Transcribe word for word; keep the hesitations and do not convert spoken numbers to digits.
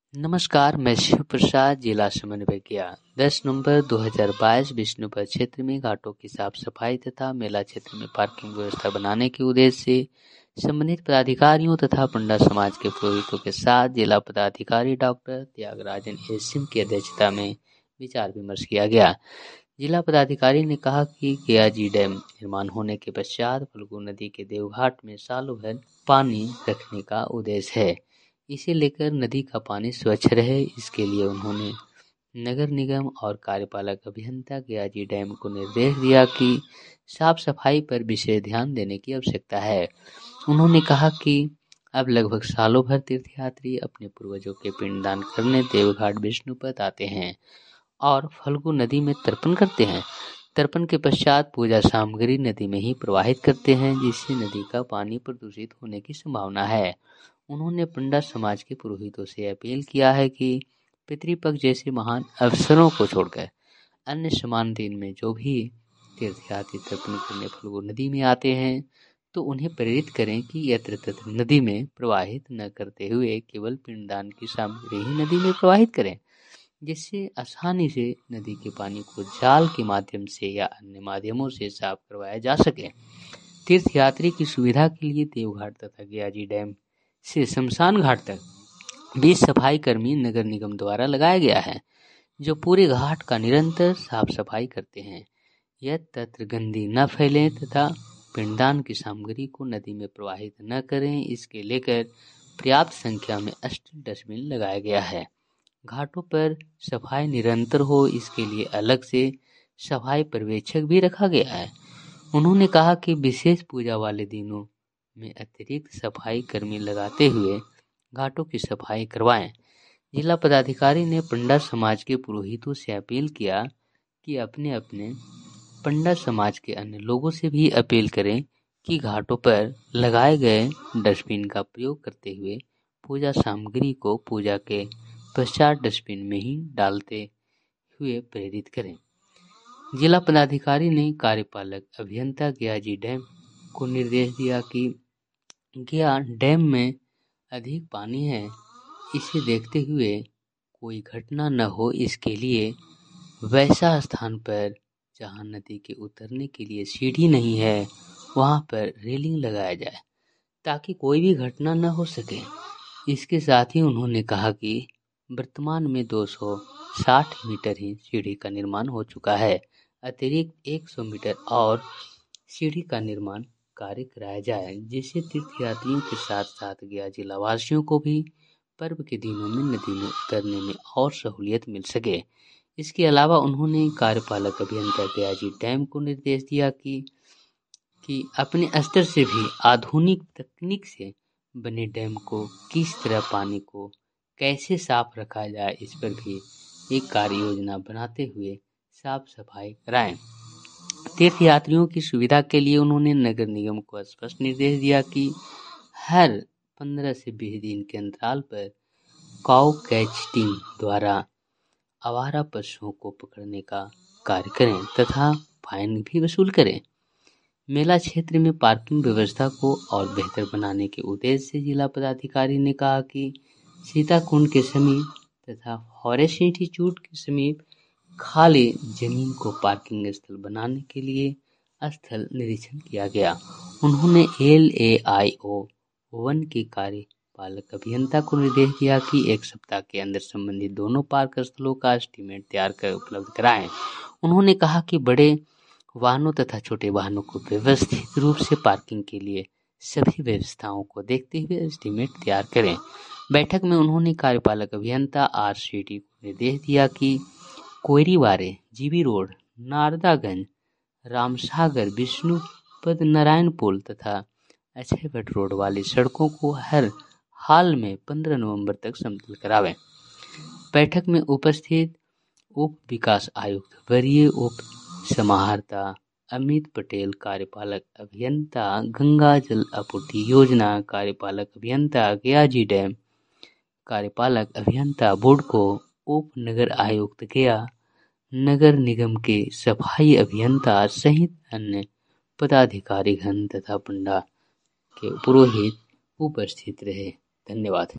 नमस्कार, मैं शिव प्रसाद, जिला समन्वयक दस नवंबर दो हज़ार बाईस विष्णुपद क्षेत्र में घाटों की साफ सफाई तथा मेला क्षेत्र में पार्किंग व्यवस्था बनाने के उद्देश्य से संबंधित पदाधिकारियों तथा पंडा समाज के पुरोहितों के साथ जिला पदाधिकारी डॉक्टर त्यागराजन एसिम की अध्यक्षता में विचार विमर्श किया गया। जिला पदाधिकारी ने कहा कि केआजी डैम निर्माण होने के पश्चात फल्गु नदी के देवघाट में सालों भर पानी रखने का उद्देश्य है। इसे लेकर नदी का पानी स्वच्छ रहे, इसके लिए उन्होंने नगर निगम और कार्यपालक अभियंता केआजी डैम को निर्देश दिया कि साफ सफाई पर विशेष ध्यान देने की आवश्यकता है। उन्होंने कहा कि अब लगभग सालों भर तीर्थयात्री अपने पूर्वजों के पिंडदान करने देवघाट विष्णुपद आते हैं और फल्गु नदी में तर्पण करते हैं। तर्पण के पश्चात पूजा सामग्री नदी में ही प्रवाहित करते हैं, जिससे नदी का पानी प्रदूषित होने की संभावना है। उन्होंने पंडा समाज के पुरोहितों से अपील किया है कि पितृपक्ष जैसे महान अवसरों को छोड़कर अन्य समान दिन में जो भी तीर्थयात्री तर्पण करने फल्गु नदी में आते हैं तो उन्हें प्रेरित करें कि यत्र तत्र नदी में प्रवाहित न करते हुए केवल पिंडदान की सामग्री ही नदी में प्रवाहित करें, जिससे आसानी से नदी के पानी को जाल के माध्यम से या अन्य माध्यमों से साफ करवाया जा सके। तीर्थयात्री की सुविधा के लिए देवघाट तथा केआजी डैम से शमशान घाट तक बीस सफाई कर्मी नगर निगम द्वारा लगाया गया है, जो पूरे घाट का निरंतर साफ सफाई करते हैं। यह तत्र गंदगी न फैले तथा पिंडदान की सामग्री को नदी में प्रवाहित न करें, इसके लेकर पर्याप्त संख्या में अस्सी डस्टबिन लगाया गया है। घाटों पर सफाई निरंतर हो, इसके लिए अलग से सफाई पर्यवेक्षक भी रखा गया है। उन्होंने कहा कि विशेष पूजा वाले दिनों में अतिरिक्त सफाई कर्मी लगाते हुए घाटों की सफाई करवाएं। जिला पदाधिकारी ने पंडा समाज के पुरोहितों से अपील किया कि अपने अपने पंडा समाज के अन्य लोगों से भी अपील करें कि घाटों पर लगाए गए डस्टबिन का प्रयोग करते हुए पूजा सामग्री को पूजा के पश्चात डस्टबिन में ही डालते हुए प्रेरित करें। जिला पदाधिकारी ने कार्यपालक अभियंता केआजी डैम को निर्देश दिया कि गया डैम में अधिक पानी है, इसे देखते हुए कोई घटना न हो, इसके लिए वैसा स्थान पर जहां नदी के उतरने के लिए सीढ़ी नहीं है वहां पर रेलिंग लगाया जाए ताकि कोई भी घटना न हो सके। इसके साथ ही उन्होंने कहा कि वर्तमान में दो सौ साठ मीटर ही सीढ़ी का निर्माण हो चुका है, अतिरिक्त सौ मीटर और सीढ़ी का निर्माण कार्य कराया जाए, जिससे तीर्थयात्रियों के साथ साथ गया जिला वासियों को भी पर्व के दिनों में नदी में उतरने में और सहूलियत मिल सके। इसके अलावा उन्होंने कार्यपालक अभियंता केआजी डैम को निर्देश दिया कि कि अपने स्तर से भी आधुनिक तकनीक से बने डैम को किस तरह पानी को कैसे साफ रखा जाए, इस पर भी एक कार्य योजना बनाते हुए साफ सफाई कराएं। तीर्थयात्रियों की सुविधा के लिए उन्होंने नगर निगम को स्पष्ट निर्देश दिया कि हर पंद्रह से बीस दिन के अंतराल पर काउ कैच टीम द्वारा आवारा पशुओं को पकड़ने का कार्य करें तथा फाइन भी वसूल करें। मेला क्षेत्र में पार्किंग व्यवस्था को और बेहतर बनाने के उद्देश्य से जिला पदाधिकारी ने कहा कि सीताकुंड के समीप तथा फॉरेस्ट इंस्टीट्यूट के समीप खाली जमीन को पार्किंग स्थल बनाने के लिए स्थल निरीक्षण किया गया। उन्होंने L A I O one के कार्यपालक अभियंता को निर्देश दिया कि एक सप्ताह के अंदर संबंधित दोनों पार्क स्थलों का एस्टीमेट तैयार कर उपलब्ध कराएं। उन्होंने कहा कि बड़े वाहनों तथा छोटे वाहनों को व्यवस्थित रूप से पार्किंग के लिए सभी व्यवस्थाओं को देखते हुए एस्टीमेट तैयार करें। बैठक में उन्होंने कार्यपालक अभियंता आर सी डी को निर्देश दिया कि कोयरीवारे, जीबी रोड, नारदागंज, रामसागर, विष्णुपद, नारायणपुर तथा अक्षय भट्ट रोड वाली सड़कों को हर हाल में पंद्रह नवंबर तक समतल करावें। बैठक में उपस्थित उप विकास आयुक्त वरीय उप समाहर्ता अमित पटेल, कार्यपालक अभियंता गंगा जल आपूर्ति योजना, कार्यपालक अभियंता केआजी डैम, कार्यपालक अभियंता बुडको, उप नगर आयुक्त गया, नगर निगम के सफाई अभियंता सहित अन्य पदाधिकारीगण तथा पंडा के पुरोहित उपस्थित रहे। धन्यवाद।